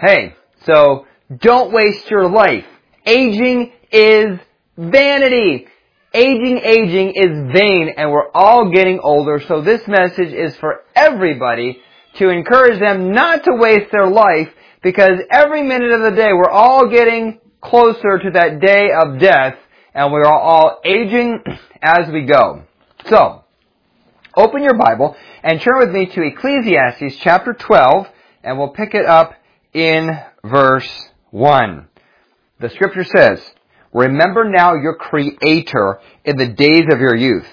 Hey, so don't waste your life. Aging is vanity. Aging is vain, and we're all getting older, so this message is for everybody to encourage them not to waste their life, because every minute of the day we're all getting closer to that day of death, and we're all aging as we go. So, open your Bible and turn with me to Ecclesiastes chapter 12, and we'll pick it up in verse 1. The scripture says, "Remember now your Creator in the days of your youth,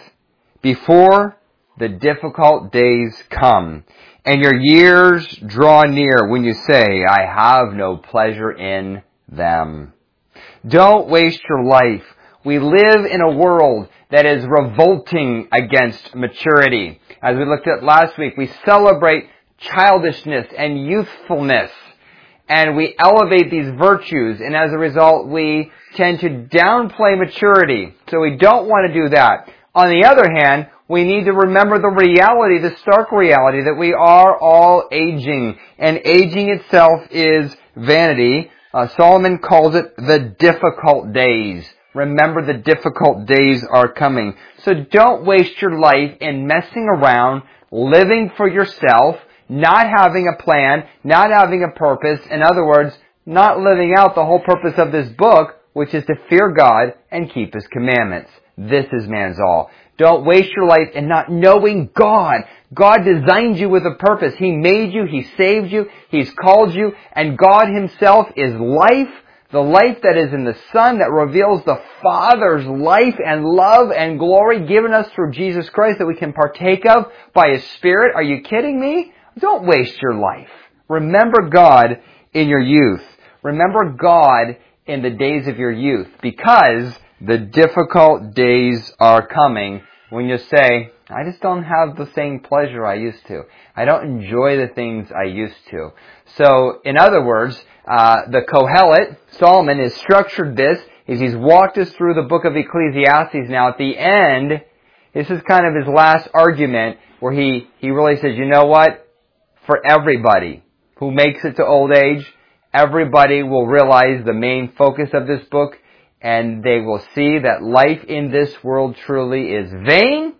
before the difficult days come, and your years draw near when you say, I have no pleasure in them." Don't waste your life. We live in a world that is revolting against maturity. As we looked at last week, we celebrate childishness and youthfulness, and we elevate these virtues, and as a result, we tend to downplay maturity. So we don't want to do that. On the other hand, we need to remember the reality, the stark reality, that we are all aging, and aging itself is vanity. Solomon calls it the difficult days. Remember, the difficult days are coming. So don't waste your life in messing around, living for yourself, not having a plan, not having a purpose. In other words, not living out the whole purpose of this book, which is to fear God and keep His commandments. This is man's all. Don't waste your life in not knowing God. God designed you with a purpose. He made you, He saved you, He's called you, and God Himself is life. The life that is in the Son, that reveals the Father's life and love and glory given us through Jesus Christ that we can partake of by His Spirit. Are you kidding me? Don't waste your life. Remember God in your youth. Remember God in the days of your youth, because the difficult days are coming when you say, I just don't have the same pleasure I used to. I don't enjoy the things I used to. So, in other words, the Kohelet, Solomon, has structured this as he's walked us through the book of Ecclesiastes. Now, at the end, this is kind of his last argument where he really says, you know what? For everybody who makes it to old age, everybody will realize the main focus of this book, and they will see that life in this world truly is vain.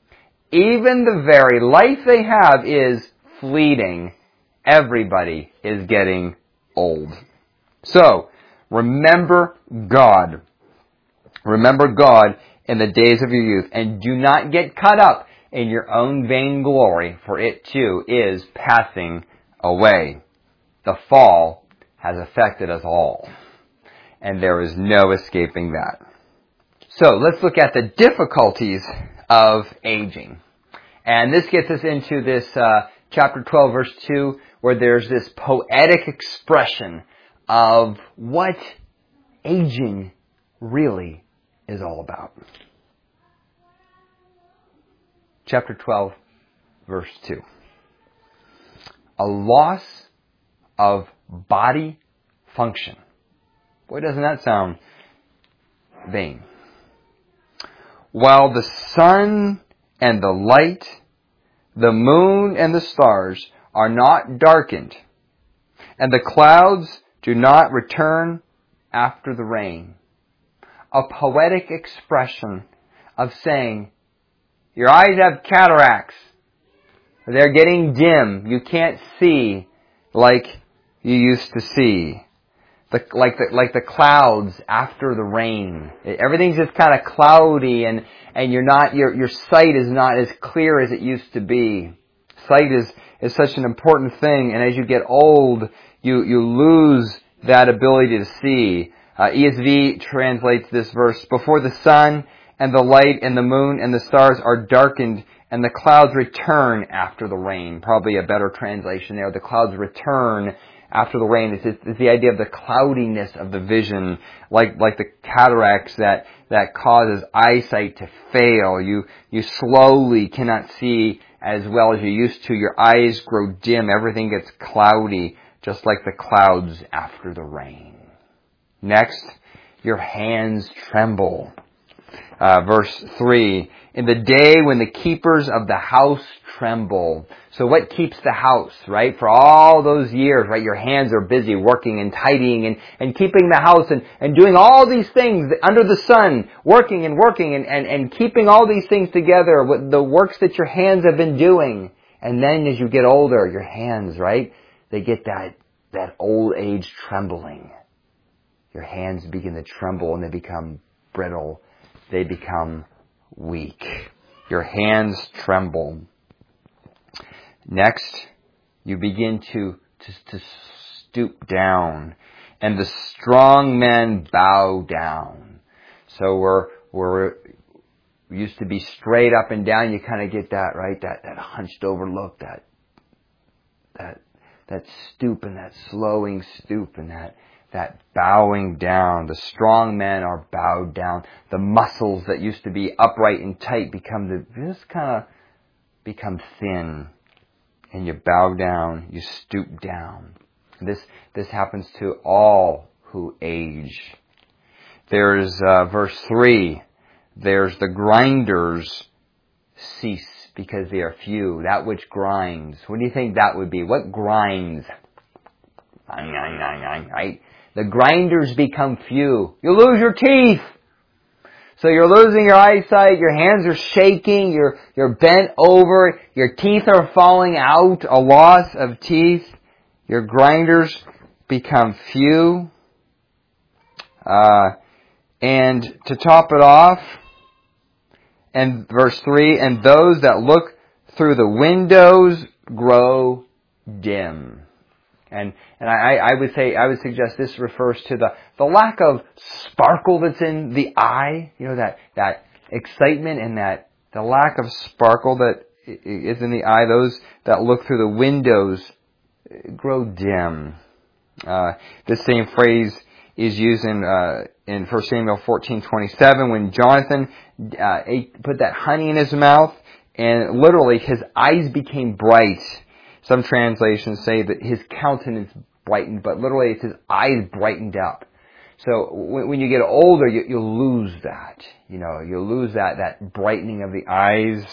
Even the very life they have is fleeting. Everybody is getting old. So, remember God. Remember God in the days of your youth, and do not get caught up in your own vain glory, for it too is passing away. The fall has affected us all, and there is no escaping that. So, let's look at the difficulties of aging. And this gets us into this chapter 12, verse 2, where there's this poetic expression of what aging really is all about. Chapter 12, verse 2. A loss of body function. Boy, doesn't that sound vain. While the sun and the light, the moon and the stars are not darkened, and the clouds do not return after the rain. A poetic expression of saying, your eyes have cataracts. They're getting dim. You can't see like you used to see. Like the clouds after the rain. Everything's just kind of cloudy, and your sight is not as clear as it used to be. Sight is such an important thing, and as you get old, you lose that ability to see. ESV translates this verse, before the sun and the light and the moon and the stars are darkened, and the clouds return after the rain. Probably a better translation there. The clouds return after the rain. It's the idea of the cloudiness of the vision, like the cataracts that causes eyesight to fail. You slowly cannot see as well as you used to. Your eyes grow dim. Everything gets cloudy, just like the clouds after the rain. Next, your hands tremble. verse 3, in the day when the keepers of the house tremble. So what keeps the house, right? For all those years, right? Your hands are busy working and tidying and keeping the house and doing all these things under the sun, working and keeping all these things together with the works that your hands have been doing. And then as you get older, your hands, right? They get that old age trembling. Your hands begin to tremble and they become brittle. They become weak. Your hands tremble. Next, you begin to stoop down, and the strong men bow down. So we used to be straight up and down. You kind of get that, right? That hunched over look, that stoop and that slowing stoop and that bowing down. The strong men are bowed down. The muscles that used to be upright and tight become thin. And you bow down, you stoop down. This happens to all who age. There's verse 3. There's the grinders cease because they are few. That which grinds. What do you think that would be? What grinds? Right? The grinders become few. You lose your teeth. So you're losing your eyesight, your hands are shaking, you're bent over, your teeth are falling out, a loss of teeth. Your grinders become few. And to top it off, and verse 3, and those that look through the windows grow dim. And I would suggest this refers to the lack of sparkle that's in the eye, that excitement and the lack of sparkle that is in the eye. Those that look through the windows grow dim. This same phrase is used in 1 Samuel 14:27 when Jonathan put that honey in his mouth and literally his eyes became bright. Some translations say that his countenance brightened, but literally it's his eyes brightened up. So when you get older, you lose that. You lose that brightening of the eyes.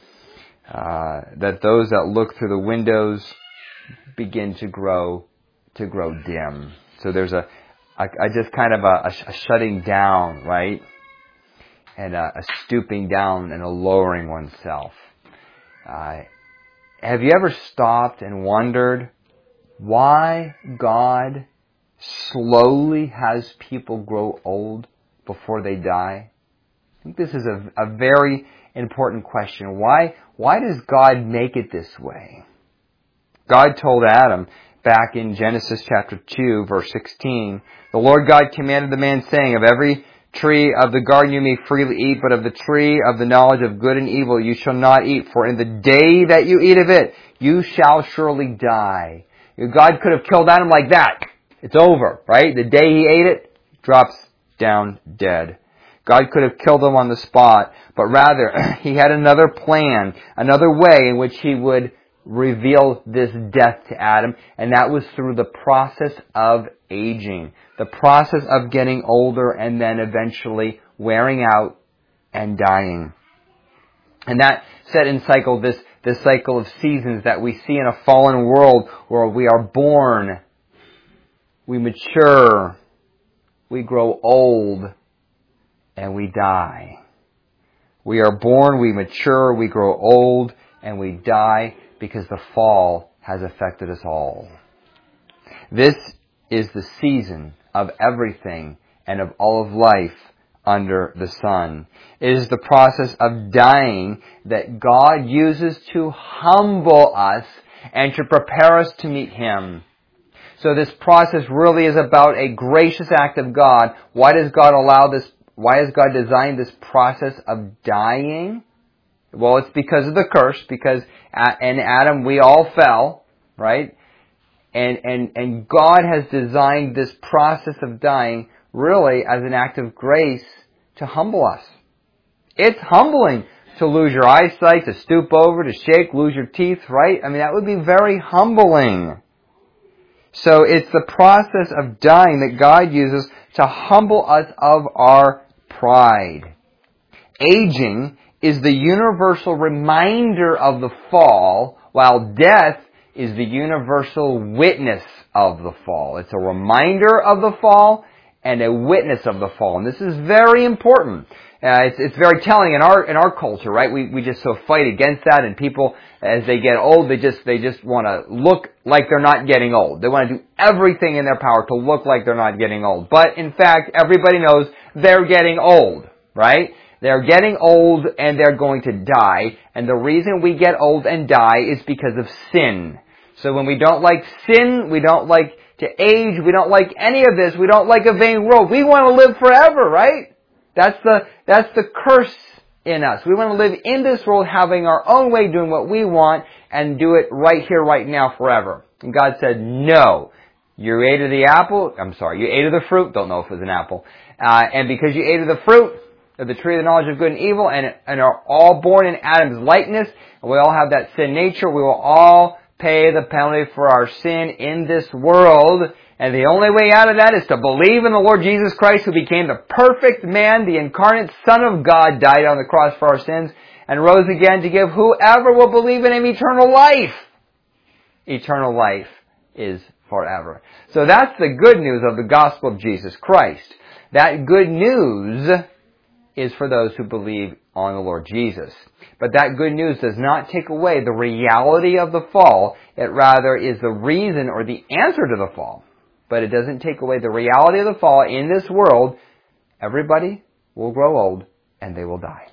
That those that look through the windows begin to grow dim. So there's a shutting down, right? And a stooping down and a lowering oneself. Have you ever stopped and wondered why God slowly has people grow old before they die? I think this is a very important question. Why does God make it this way? God told Adam back in Genesis chapter 2, verse 16, the Lord God commanded the man, saying, of every tree of the garden you may freely eat, but of the tree of the knowledge of good and evil you shall not eat, for in the day that you eat of it, you shall surely die. God could have killed Adam like that. It's over, right? The day he ate it, drops down dead. God could have killed him on the spot, but rather, he had another plan, another way in which he would reveal this death to Adam, and that was through the process of aging, the process of getting older and then eventually wearing out and dying. And that set in cycle this cycle of seasons that we see in a fallen world where we are born, we mature, we grow old, and we die. We are born, we mature, we grow old, and we die because the fall has affected us all. This is the season of everything and of all of life under the sun. It is the process of dying that God uses to humble us and to prepare us to meet Him. So this process really is about a gracious act of God. Why does God allow this? Why has God designed this process of dying? Well, it's because of the curse, because in Adam we all fell, right? And God has designed this process of dying really as an act of grace to humble us. It's humbling to lose your eyesight, to stoop over, to shake, lose your teeth, right? I mean, that would be very humbling. So it's the process of dying that God uses to humble us of our pride. Aging is the universal reminder of the fall, while death is the universal witness of the fall. It's a reminder of the fall and a witness of the fall. And this is very important. It's very telling in our culture, right? We just so fight against that, and people, as they get old, they just want to look like they're not getting old. They want to do everything in their power to look like they're not getting old. But in fact, everybody knows they're getting old, right? They're getting old and they're going to die. And the reason we get old and die is because of sin. So when we don't like sin, we don't like to age, we don't like any of this, we don't like a vain world. We want to live forever, right? That's the curse in us. We want to live in this world having our own way, doing what we want, and do it right here, right now, forever. And God said, no. You ate of the apple, you ate of the fruit, don't know if it was an apple, and because you ate of the fruit of the tree of the knowledge of good and evil, and are all born in Adam's likeness, and we all have that sin nature, we will all pay the penalty for our sin in this world. And the only way out of that is to believe in the Lord Jesus Christ, who became the perfect man, the incarnate Son of God, died on the cross for our sins, and rose again to give whoever will believe in Him eternal life. Eternal life is forever. So that's the good news of the gospel of Jesus Christ. That good news is for those who believe on the Lord Jesus. But that good news does not take away the reality of the fall. It rather is the reason or the answer to the fall. But it doesn't take away the reality of the fall. In this world, everybody will grow old and they will die.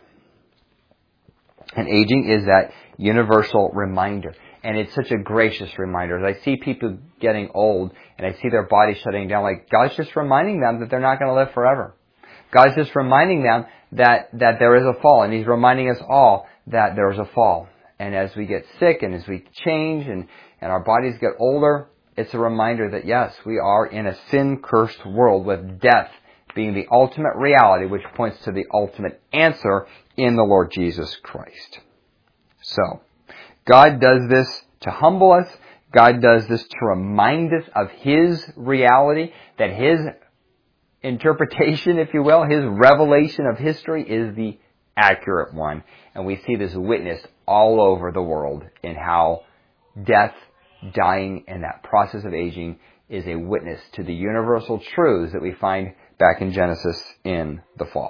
And aging is that universal reminder. And it's such a gracious reminder. As I see people getting old and I see their bodies shutting down, like God's just reminding them that they're not going to live forever. God's just reminding them that there is a fall. And He's reminding us all that there is a fall. And as we get sick and as we change and our bodies get older, it's a reminder that yes, we are in a sin-cursed world with death being the ultimate reality, which points to the ultimate answer in the Lord Jesus Christ. So, God does this to humble us. God does this to remind us of His reality, that His interpretation, if you will, His revelation of history is the accurate one. And we see this witnessed all over the world in how death, dying, and that process of aging is a witness to the universal truths that we find back in Genesis in the fall.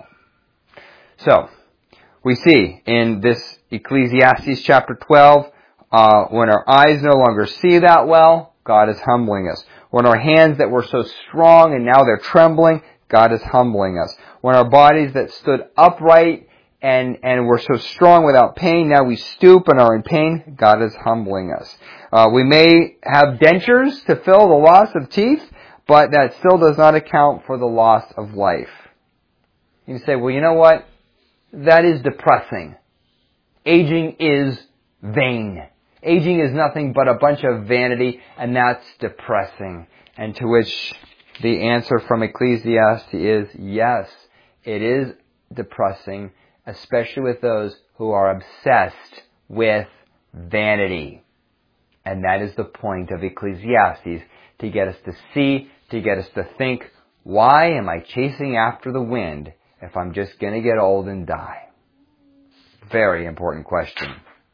So, we see in this Ecclesiastes chapter 12, when our eyes no longer see that well, God is humbling us. When our hands that were so strong and now they're trembling, God is humbling us. When our bodies that stood upright and were so strong without pain, now we stoop and are in pain, God is humbling us. We may have dentures to fill the loss of teeth, but that still does not account for the loss of life. You say, well, you know what? That is depressing. Aging is vain. Aging is nothing but a bunch of vanity, and that's depressing. And to which the answer from Ecclesiastes is, yes, it is depressing, especially with those who are obsessed with vanity. And that is the point of Ecclesiastes, to get us to see, to get us to think, why am I chasing after the wind if I'm just going to get old and die? Very important question.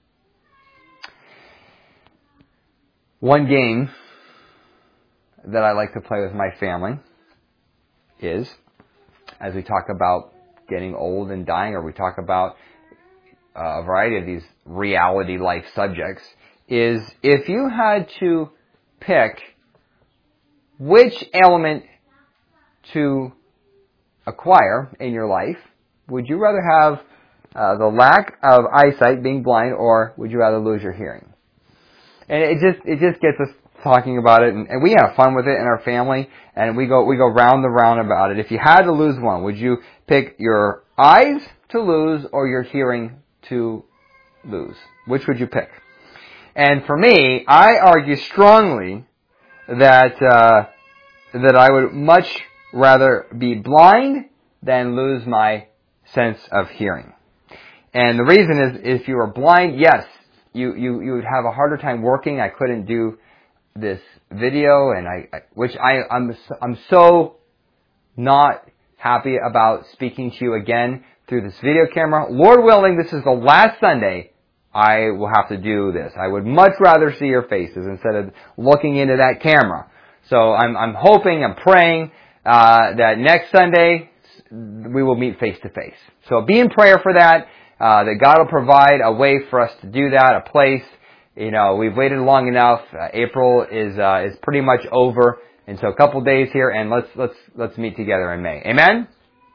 One game that I like to play with my family is, as we talk about getting old and dying, or we talk about a variety of these reality life subjects, is if you had to pick which element to acquire in your life, would you rather have the lack of eyesight, being blind, or would you rather lose your hearing? And it just gets us talking about it, and we have fun with it in our family, and we go round and round about it. If you had to lose one, would you pick your eyes to lose or your hearing to lose? Which would you pick? And for me, I argue strongly that I would much rather be blind than lose my sense of hearing. And the reason is, if you were blind, yes, you would have a harder time working. I couldn't do this video, and I'm so not happy about speaking to you again, through this video camera. Lord willing, this is the last Sunday I will have to do this. I would much rather see your faces instead of looking into that camera. So I'm hoping, I'm praying that next Sunday we will meet face to face. So be in prayer for that. That God will provide a way for us to do that, a place. You know, we've waited long enough. April is pretty much over, and so a couple days here, and let's meet together in May. Amen.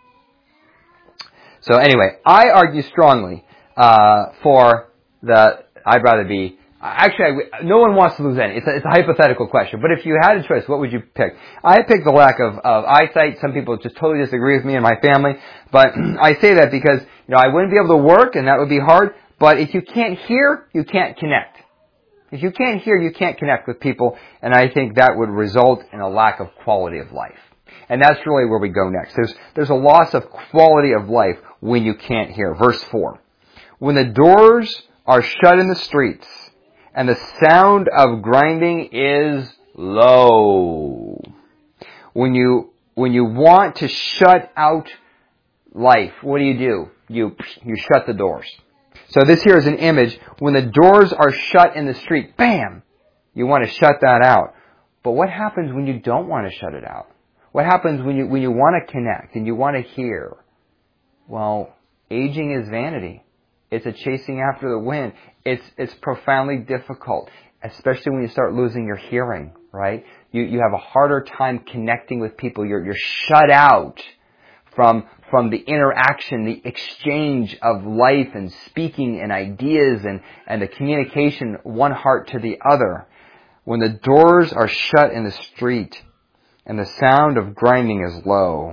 So anyway, I argue strongly for I'd rather be. Actually, no one wants to lose any. It's a hypothetical question. But if you had a choice, what would you pick? I pick the lack of eyesight. Some people just totally disagree with me and my family. But I say that because, I wouldn't be able to work and that would be hard. But if you can't hear, you can't connect. If you can't hear, you can't connect with people. And I think that would result in a lack of quality of life. And that's really where we go next. There's a loss of quality of life when you can't hear. Verse 4. When the doors are shut in the streets, and the sound of grinding is low. When you want to shut out life, what do? You shut the doors. So this here is an image. When the doors are shut in the street, bam! You want to shut that out. But what happens when you don't want to shut it out? What happens when you want to connect and you want to hear? Well, aging is vanity. It's a chasing after the wind. It's profoundly difficult, especially when you start losing your hearing, right? You have a harder time connecting with people. You're shut out from the interaction, the exchange of life and speaking and ideas and the communication one heart to the other. When the doors are shut in the street and the sound of grinding is low,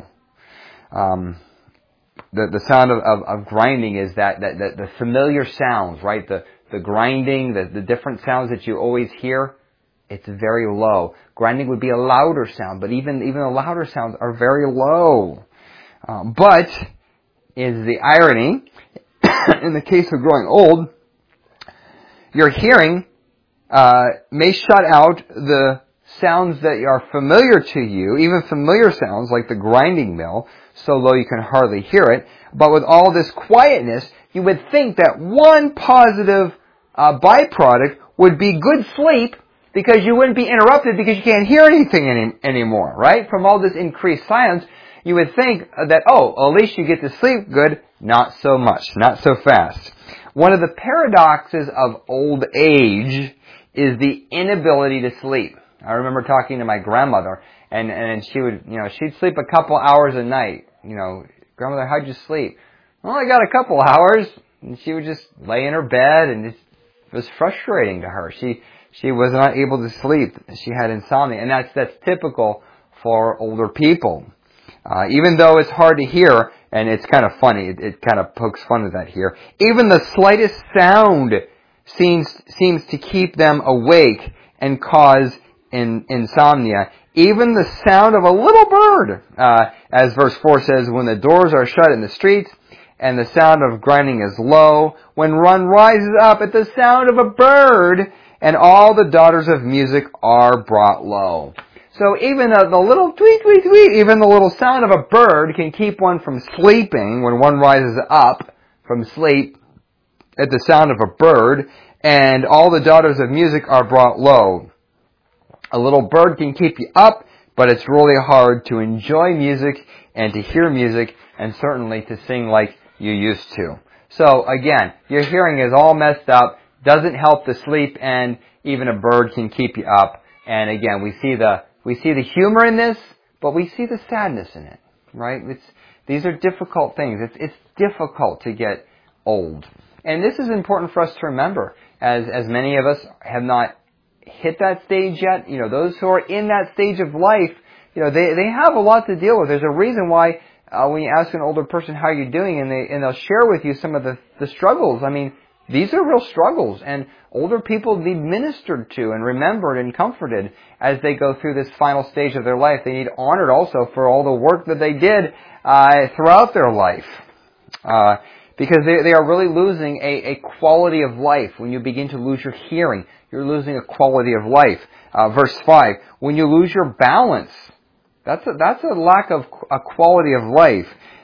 the sound of grinding is that the familiar sounds, right? The grinding, the different sounds that you always hear, it's very low. Grinding would be a louder sound, but even the louder sounds are very low. But is the irony, in the case of growing old, your hearing may shut out the sounds that are familiar to you, even familiar sounds like the grinding mill, so low you can hardly hear it. But with all this quietness, you would think that one positive byproduct would be good sleep, because you wouldn't be interrupted because you can't hear anything anymore, right? From all this increased silence, you would think that, at least you get to sleep good. Not so much, not so fast. One of the paradoxes of old age is the inability to sleep. I remember talking to my grandmother, and she would, she'd sleep a couple hours a night. Grandmother, how'd you sleep? Well, I got a couple hours. And she would just lay in her bed, and it was frustrating to her. She was not able to sleep. She had insomnia, and that's typical for older people. Even though it's hard to hear, and it's kind of funny, it kind of pokes fun at that here. Even the slightest sound seems to keep them awake and cause insomnia. Even the sound of a little bird, as verse 4 says, when the doors are shut in the streets and the sound of grinding is low, when one rises up at the sound of a bird, and all the daughters of music are brought low. So even the little tweet, tweet, tweet, even the little sound of a bird can keep one from sleeping when one rises up from sleep at the sound of a bird, and all the daughters of music are brought low. A little bird can keep you up, but it's really hard to enjoy music and to hear music and certainly to sing like you used to. So again, your hearing is all messed up, doesn't help to sleep, and even a bird can keep you up. And again, we see the humor in this, but we see the sadness in it, right? These are difficult things. It's difficult to get old. And this is important for us to remember, as many of us have not hit that stage yet. Those who are in that stage of life, they have a lot to deal with. There's a reason why when you ask an older person how you're doing, and they'll share with you some of the struggles. I mean, these are real struggles, and older people need ministered to and remembered and comforted as they go through this final stage of their life. They need honored also for all the work that they did throughout their life. Because they are really losing a quality of life. When you begin to lose your hearing, you're losing a quality of life. Verse 5, when you lose your balance, that's a lack of a quality of life.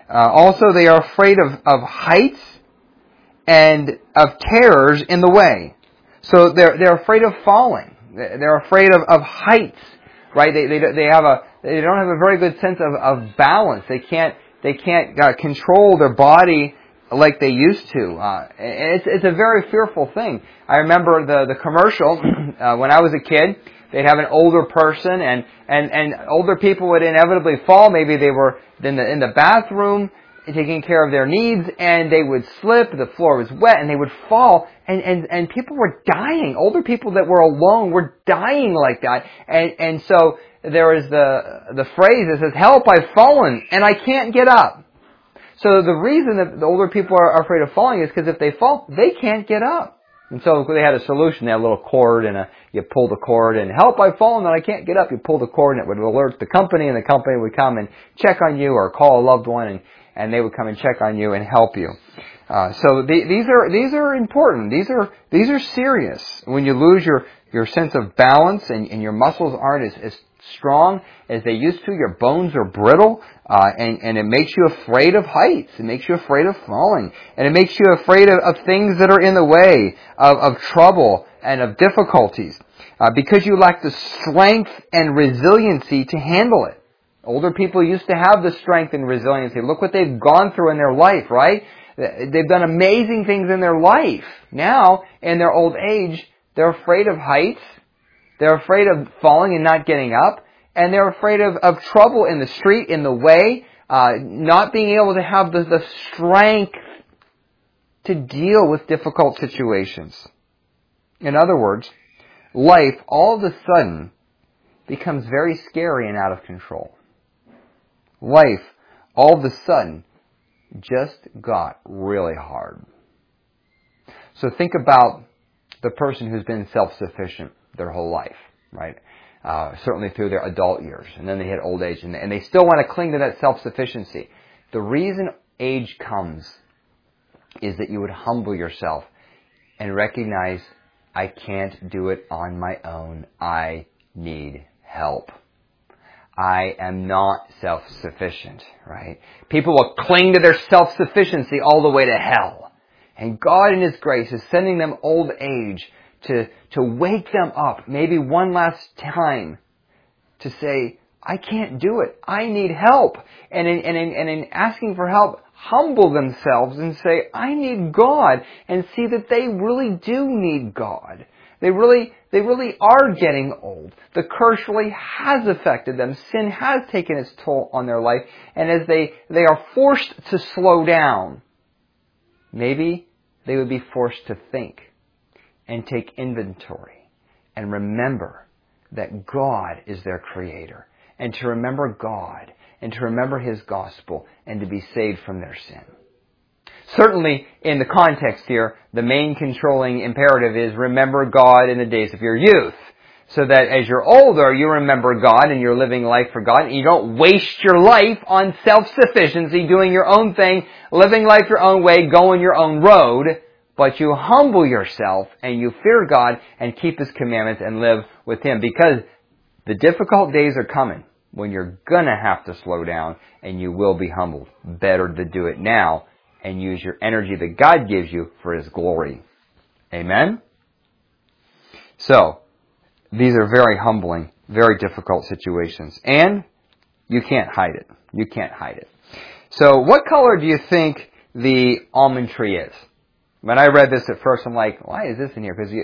Also, they are afraid of heights and of terrors in the way. So they're afraid of falling. They're afraid of heights, right? They don't have a very good sense of balance. They can't control their body like they used to. It's a very fearful thing. I remember the commercial when I was a kid. They'd have an older person, and older people would inevitably fall. Maybe they were in the bathroom taking care of their needs, and they would slip. The floor was wet, and they would fall. And people were dying. Older people that were alone were dying like that. And so there is the phrase that says, "Help! I've fallen and I can't get up." So the reason that the older people are afraid of falling is because if they fall, they can't get up. And so they had a solution. They had a little cord, and you pull the cord, and "Help, I've fallen and I can't get up." You pull the cord, and it would alert the company, and the company would come and check on you or call a loved one, and they would come and check on you and help you. So these are important. These are serious. When you lose your sense of balance and your muscles aren't as strong as they used to, your bones are brittle, and it makes you afraid of heights. It makes you afraid of falling. And it makes you afraid of things that are in the way, of trouble and of difficulties, because you lack the strength and resiliency to handle it. Older people used to have the strength and resiliency. Look what they've gone through in their life, right? They've done amazing things in their life. Now, in their old age, they're afraid of heights. They're afraid of falling and not getting up. And they're afraid of trouble in the street, in the way, not being able to have the strength to deal with difficult situations. In other words, life all of a sudden becomes very scary and out of control. Life all of a sudden just got really hard. So think about the person who's been self-sufficient their whole life, right? Certainly through their adult years, and then they hit old age, and they still want to cling to that self-sufficiency. The reason age comes is that you would humble yourself and recognize, I can't do it on my own. I need help. I am not self-sufficient, right? People will cling to their self-sufficiency all the way to hell. And God in His grace is sending them old age to wake them up, maybe one last time, to say, I can't do it. I need help. And in asking for help, humble themselves and say, I need God, and see that they really do need God. They really are getting old. The curse really has affected them. Sin has taken its toll on their life. And as they are forced to slow down, maybe they would be forced to think and take inventory and remember that God is their Creator, and to remember God and to remember His gospel and to be saved from their sin. Certainly, in the context here, the main controlling imperative is remember God in the days of your youth, so that as you're older, you remember God and you're living life for God, and you don't waste your life on self-sufficiency, doing your own thing, living life your own way, going your own road, but you humble yourself and you fear God and keep His commandments and live with Him, because the difficult days are coming when you're gonna have to slow down and you will be humbled. Better to do it now and use your energy that God gives you for His glory. Amen? So, these are very humbling, very difficult situations. And you can't hide it. You can't hide it. So, what color do you think the almond tree is? When I read this at first, I'm like, why is this in here? Because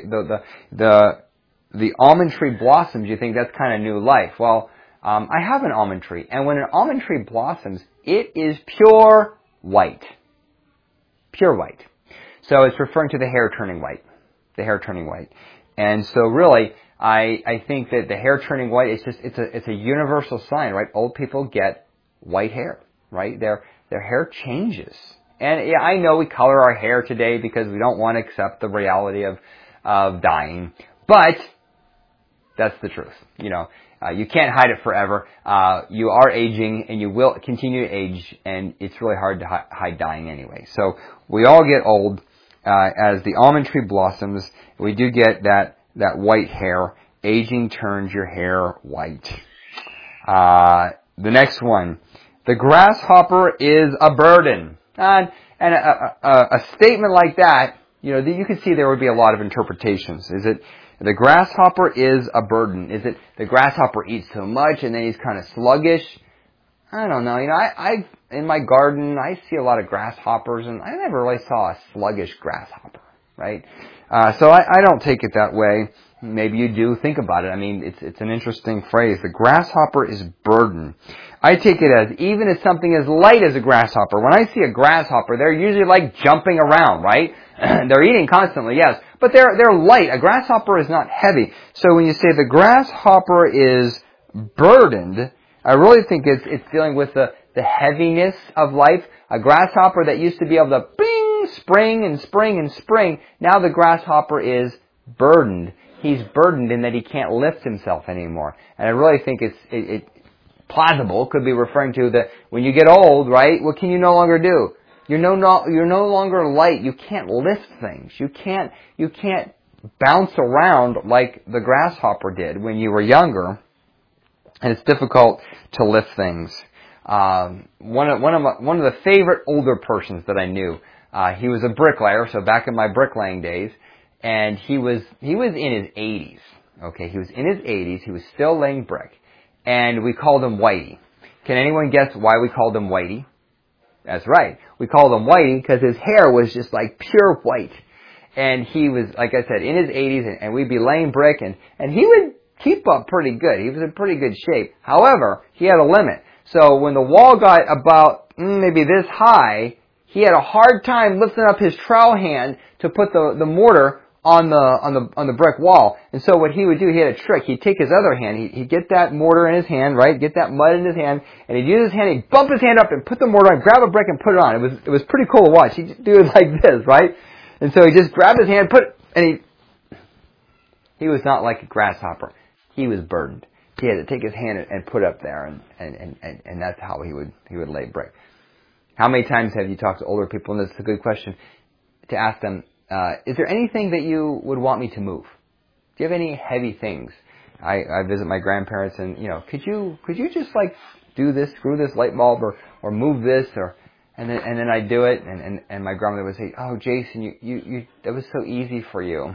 the almond tree blossoms, you think that's kind of new life. Well, I have an almond tree. And when an almond tree blossoms, it is pure white. Pure white. So it's referring to the hair turning white. The hair turning white. And so really, I think that the hair turning white, it's a universal sign, right? Old people get white hair, right? Their hair changes. And yeah, I know we color our hair today because we don't want to accept the reality of dying. But that's the truth. You know, you can't hide it forever. You are aging and you will continue to age, and it's really hard to hide dying anyway. So we all get old. As the almond tree blossoms, we do get that white hair. Aging turns your hair white. The next one, The grasshopper is a burden. And a statement like that, you can see there would be a lot of interpretations. Is it the grasshopper is a burden? Is it the grasshopper eats so much and then he's kind of sluggish? I don't know. I in my garden, I see a lot of grasshoppers, and I never really saw a sluggish grasshopper, right? So I don't take it that way. Maybe you do. Think about it. I mean, it's an interesting phrase. The grasshopper is burden. I take it as even as something as light as a grasshopper. When I see a grasshopper, they're usually like jumping around, right? They're eating constantly, yes, but they're light. A grasshopper is not heavy. So when you say the grasshopper is burdened, I really think it's dealing with the heaviness of life. A grasshopper that used to be able to bing, spring and spring and spring, now the grasshopper is burdened. He's burdened in that he can't lift himself anymore. And I really think it's plausible, could be referring to that when you get old, right, what can you no longer do? You're no longer light. You can't lift things. You can't bounce around like the grasshopper did when you were younger. And it's difficult to lift things. One of the favorite older persons that I knew, he was a bricklayer, so back in my bricklaying days, and he was in his 80s. Okay, he was in his 80s. He was still laying brick, and we called him Whitey. Can anyone guess why we called him Whitey? That's right. We called him Whitey because his hair was just like pure white, and he was, like I said, in his 80s, and we'd be laying brick, and he would keep up pretty good. He was in pretty good shape. However, he had a limit. So when the wall got about maybe this high, he had a hard time lifting up his trowel hand to put the mortar on the brick wall. And so what he would do, he had a trick. He'd take his other hand, he'd get that mortar in his hand, right? Get that mud in his hand, and he'd use his hand, he'd bump his hand up and put the mortar on, grab a brick and put it on. It was pretty cool to watch. He'd do it like this, right? And so he just grabbed his hand, he was not like a grasshopper. He was burdened. He had to take his hand and put up there, and that's how he would lay brick. How many times have you talked to older people, and this is a good question, to ask them, is there anything that you would want me to move? Do you have any heavy things? I visit my grandparents, and could you just like do this, screw this light bulb, or move this, and then I do it, and my grandmother would say, oh, Jason, you that was so easy for you.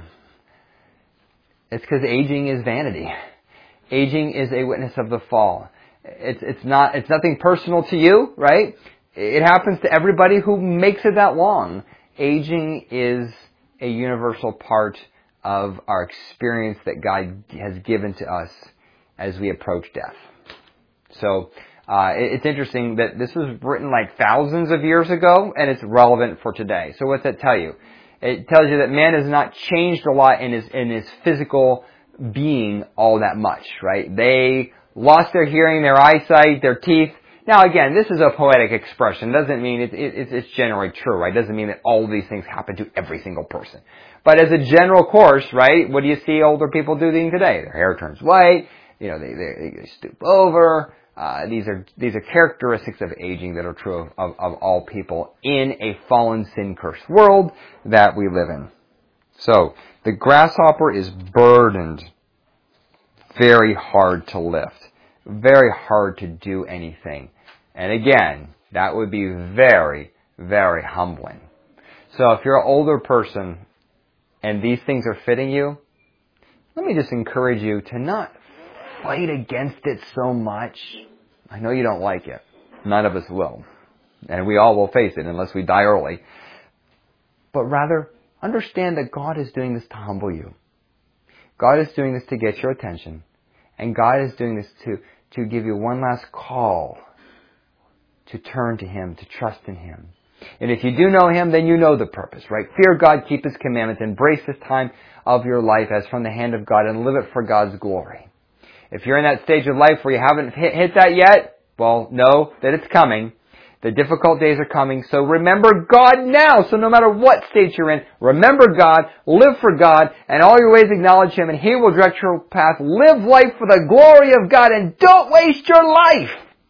It's because aging is vanity. Aging is a witness of the fall. It's nothing personal to you, right? It happens to everybody who makes it that long. Aging is a universal part of our experience that God has given to us as we approach death. So it's interesting that this was written like thousands of years ago, and it's relevant for today. So what's that tell you? It tells you that man has not changed a lot in his physical being all that much, right? They lost their hearing, their eyesight, their teeth. Now again, this is a poetic expression. Doesn't mean it's generally true, right? Doesn't mean that all of these things happen to every single person. But as a general course, right, what do you see older people doing today? Their hair turns white, they stoop over. These are characteristics of aging that are true of all people in a fallen, sin-cursed world that we live in. So, the grasshopper is burdened, very hard to lift, very hard to do anything. And again, that would be very, very humbling. So if you're an older person and these things are fitting you, let me just encourage you to not fight against it so much. I know you don't like it. None of us will. And we all will face it unless we die early. But rather, understand that God is doing this to humble you. God is doing this to get your attention. And God is doing this to give you one last call to turn to Him, to trust in Him. And if you do know Him, then you know the purpose, right? Fear God, keep His commandments, embrace this time of your life as from the hand of God, and live it for God's glory. If you're in that stage of life where you haven't hit that yet, well, know that it's coming. The difficult days are coming, so remember God now. So no matter what state you're in, remember God, live for God, and all your ways acknowledge Him, and He will direct your path. Live life for the glory of God, and don't waste your life,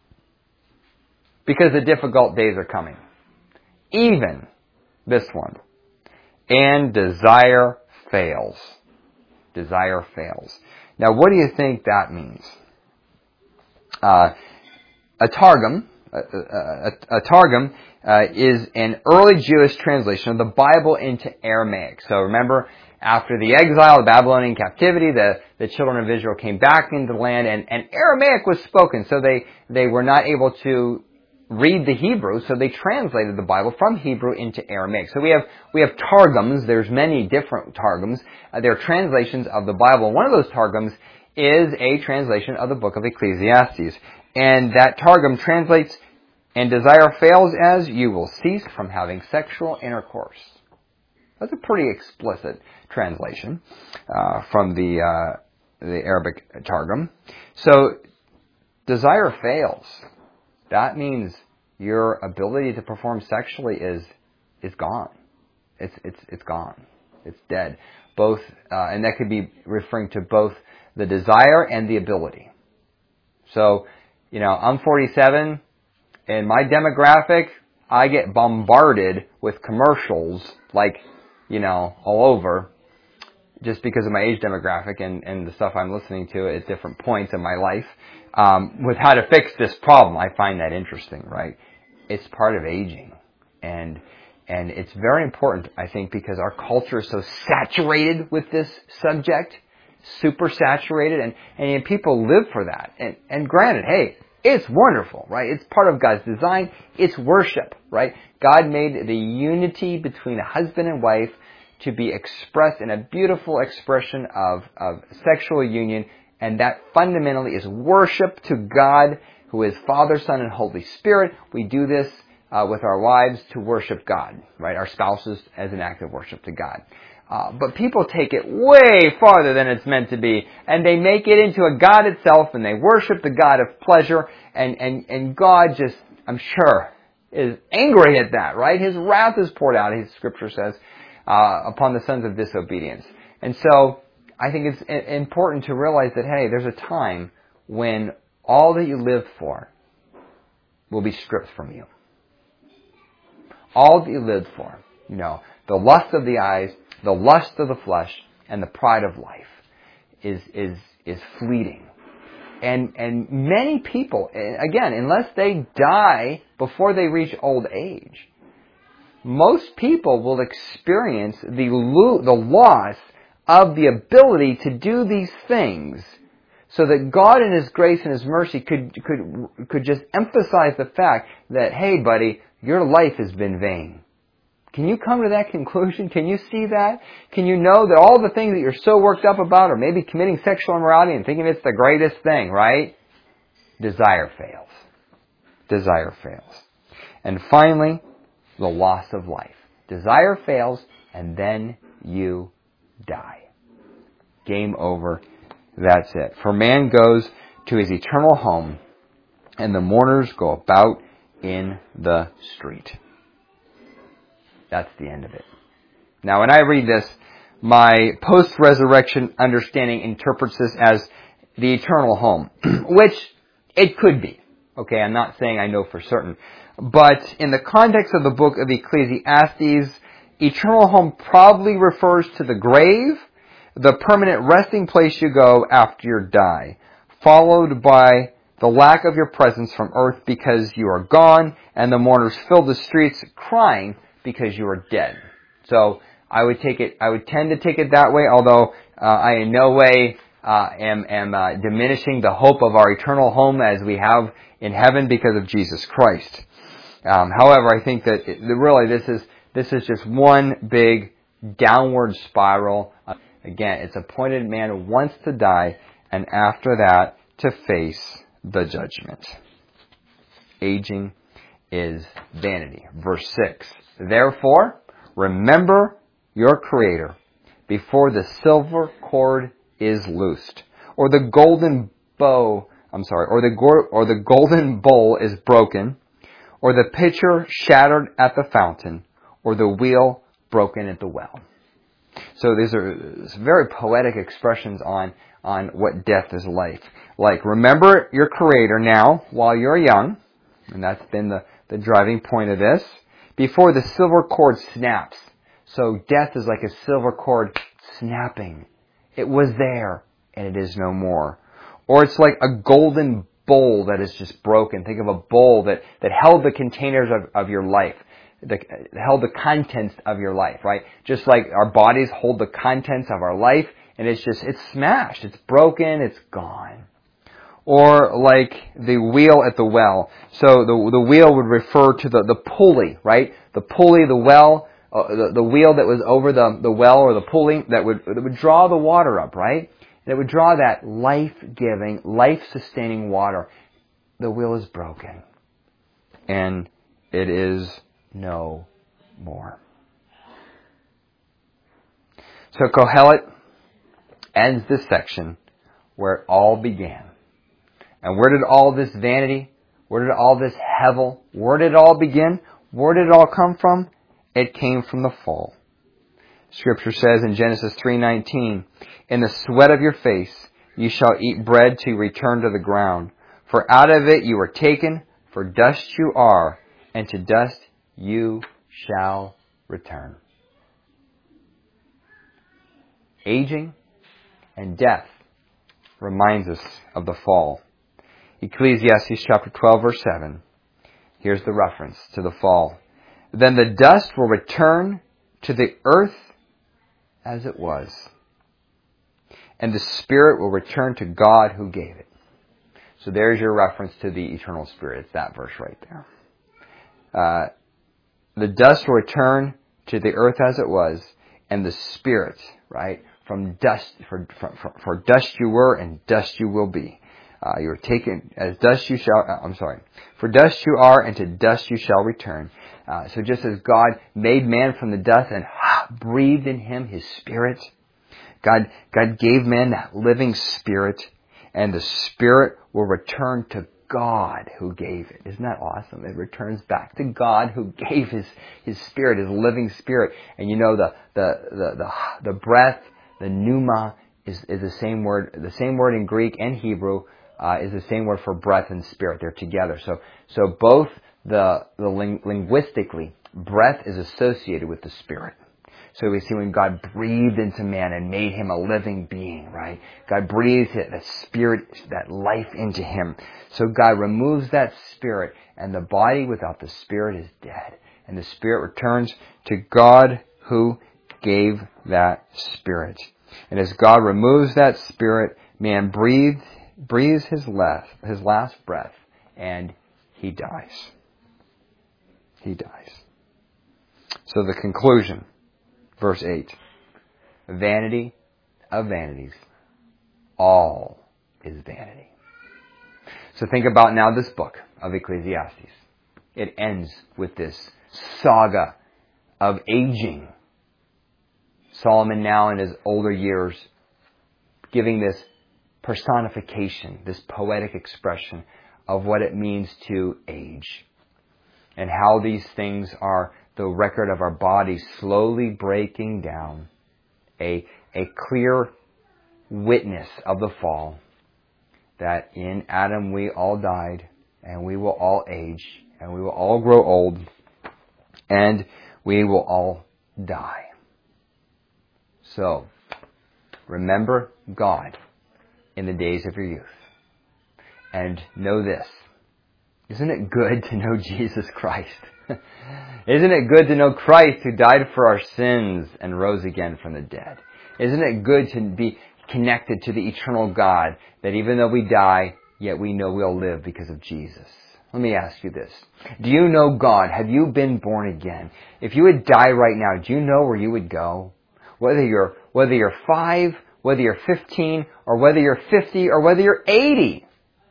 because the difficult days are coming. Even this one. And desire fails. Desire fails. Now, what do you think that means? A targum A Targum is an early Jewish translation of the Bible into Aramaic. So remember, after the exile, the Babylonian captivity, the children of Israel came back into the land, and Aramaic was spoken, so they were not able to read the Hebrew, so they translated the Bible from Hebrew into Aramaic. So we have Targums. There's many different Targums. They're translations of the Bible. One of those Targums is a translation of the book of Ecclesiastes. And that Targum translates, "And desire fails as you will cease from having sexual intercourse." That's a pretty explicit translation from the Arabic Targum. So, desire fails. That means your ability to perform sexually is gone. It's gone. It's dead. Both, and that could be referring to both the desire and the ability. So, I'm 47. In my demographic, I get bombarded with commercials, all over, just because of my age demographic and the stuff I'm listening to at different points in my life, with how to fix this problem. I find that interesting, right? It's part of aging. And it's very important, I think, because our culture is so saturated with this subject, super saturated, and people live for that. And granted, hey, it's wonderful, right? It's part of God's design. It's worship, right? God made the unity between a husband and wife to be expressed in a beautiful expression of sexual union, and that fundamentally is worship to God, who is Father, Son, and Holy Spirit. We do this with our wives to worship God, right? Our spouses as an act of worship to God. But people take it way farther than it's meant to be, and they make it into a God itself, and they worship the God of pleasure, and God just, I'm sure, is angry at that, right? His wrath is poured out, his scripture says, upon the sons of disobedience. And so, I think it's important to realize that, hey, there's a time when all that you lived for will be stripped from you. All that you lived for, the lust of the eyes, the lust of the flesh, and the pride of life is fleeting. And many people, again, unless they die before they reach old age, most people will experience the loss of the ability to do these things, so that God in His grace and His mercy could just emphasize the fact that, hey buddy, your life has been vain. Can you come to that conclusion? Can you see that? Can you know that all the things that you're so worked up about, or maybe committing sexual immorality and thinking it's the greatest thing, right? Desire fails. Desire fails. And finally, the loss of life. Desire fails, and then you die. Game over. That's it. For man goes to his eternal home, and the mourners go about in the street. That's the end of it. Now, when I read this, my post-resurrection understanding interprets this as the eternal home, which it could be. Okay, I'm not saying I know for certain. But in the context of the book of Ecclesiastes, eternal home probably refers to the grave, the permanent resting place you go after you die, followed by the lack of your presence from earth because you are gone, and the mourners fill the streets crying because you are dead. So I would tend to take it that way, although I in no way am diminishing the hope of our eternal home as we have in heaven because of Jesus Christ. However, I think that really this is just one big downward spiral. Again, it's appointed man wants to die, and after that to face the judgment. Aging is vanity. Verse 6. Therefore, remember your Creator before the silver cord is loosed, or the golden bow, or the golden bowl is broken, or the pitcher shattered at the fountain, or the wheel broken at the well. So these are very poetic expressions on what death is like. Like, remember your Creator now while you're young, and that's been the driving point of this, before the silver cord snaps. So death is like a silver cord snapping. It was there, and it is no more. Or it's like a golden bowl that is just broken. Think of a bowl that held the containers of your life, held the contents of your life, right? Just like our bodies hold the contents of our life, and it's smashed, it's broken, it's gone. Or like the wheel at the well. So the wheel would refer to the pulley, right? The pulley, the well, the wheel that was over the well or the pulley that would draw the water up, right? And it would draw that life-giving, life-sustaining water. The wheel is broken. And it is no more. So Kohelet ends this section where it all began. And where did all this vanity, where did all this hevel, where did it all begin? Where did it all come from? It came from the fall. Scripture says in Genesis 3:19, "In the sweat of your face you shall eat bread till you return to the ground. For out of it you were taken, for dust you are, and to dust you shall return." Aging and death reminds us of the fall. Ecclesiastes chapter 12, verse 7. Here's the reference to the fall. "Then the dust will return to the earth as it was, and the spirit will return to God who gave it." So there's your reference to the eternal spirit. It's that verse right there. The dust will return to the earth as it was, and the spirit, right? From dust, for dust you were, and dust you will be. You are taken as dust you shall, for dust you are, and to dust you shall return. So just as God made man from the dust and breathed in him his spirit, God gave man that living spirit, and the spirit will return to God who gave it. Isn't that awesome? It returns back to God who gave his spirit, his living spirit. And you know the breath, the pneuma is the same word. The same word in Greek and Hebrew is the same word for breath and spirit. They're together. So both linguistically, breath is associated with the spirit. So we see when God breathed into man and made him a living being, right? God breathed that spirit, that life into him. So God removes that spirit, and the body without the spirit is dead. And the spirit returns to God who gave that spirit. And as God removes that spirit, man breathes his last breath, and he dies. He dies. So the conclusion, verse 8, vanity of vanities, all is vanity. So think about now this book of Ecclesiastes. It ends with this saga of aging. Solomon now in his older years giving this personification, this poetic expression of what it means to age. And how these things are the record of our bodies slowly breaking down. A clear witness of the fall. That in Adam we all died, and we will all age, and we will all grow old, and we will all die. So, remember God in the days of your youth. And know this. Isn't it good to know Jesus Christ? Isn't it good to know Christ who died for our sins and rose again from the dead? Isn't it good to be connected to the eternal God, that even though we die, yet we know we'll live because of Jesus? Let me ask you this. Do you know God? Have you been born again? If you would die right now, do you know where you would go? Whether you're 5, whether you're 15, or whether you're 50, or whether you're 80.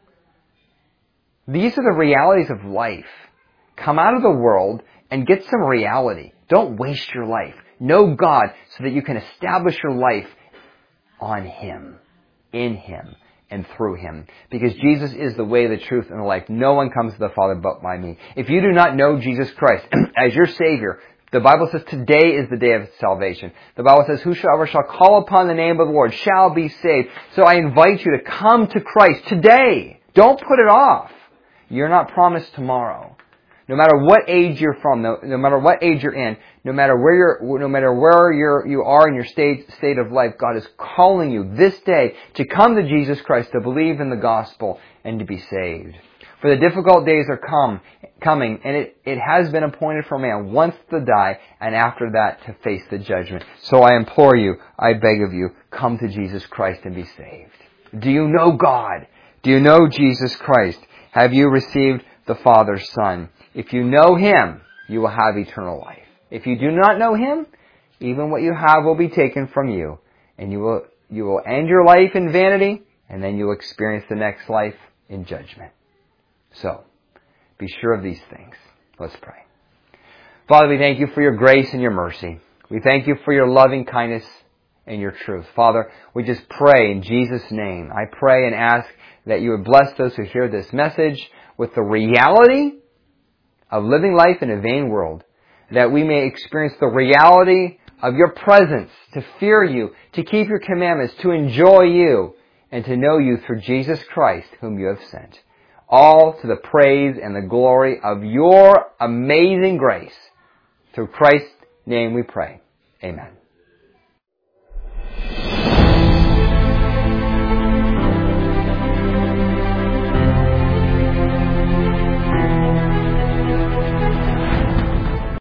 These are the realities of life. Come out of the world and get some reality. Don't waste your life. Know God so that you can establish your life on Him, in Him, and through Him. Because Jesus is the way, the truth, and the life. No one comes to the Father but by me. If you do not know Jesus Christ as your Savior, the Bible says today is the day of salvation. The Bible says, whosoever shall call upon the name of the Lord shall be saved. So I invite you to come to Christ today. Don't put it off. You're not promised tomorrow. No matter what age you're from, no matter what age you're in, no matter where you are in your state of life, God is calling you this day to come to Jesus Christ, to believe in the gospel, and to be saved. For the difficult days are coming, and it has been appointed for man once to die, and after that to face the judgment. So I implore you, I beg of you, come to Jesus Christ and be saved. Do you know God? Do you know Jesus Christ? Have you received the Father's Son? If you know Him, you will have eternal life. If you do not know Him, even what you have will be taken from you, and you will end your life in vanity, and then you will experience the next life in judgment. So, be sure of these things. Let's pray. Father, we thank you for your grace and your mercy. We thank you for your loving kindness and your truth. Father, we just pray in Jesus' name. I pray and ask that you would bless those who hear this message with the reality of living life in a vain world, that we may experience the reality of your presence, to fear you, to keep your commandments, to enjoy you, and to know you through Jesus Christ, whom you have sent. All to the praise and the glory of your amazing grace. Through Christ's name we pray. Amen.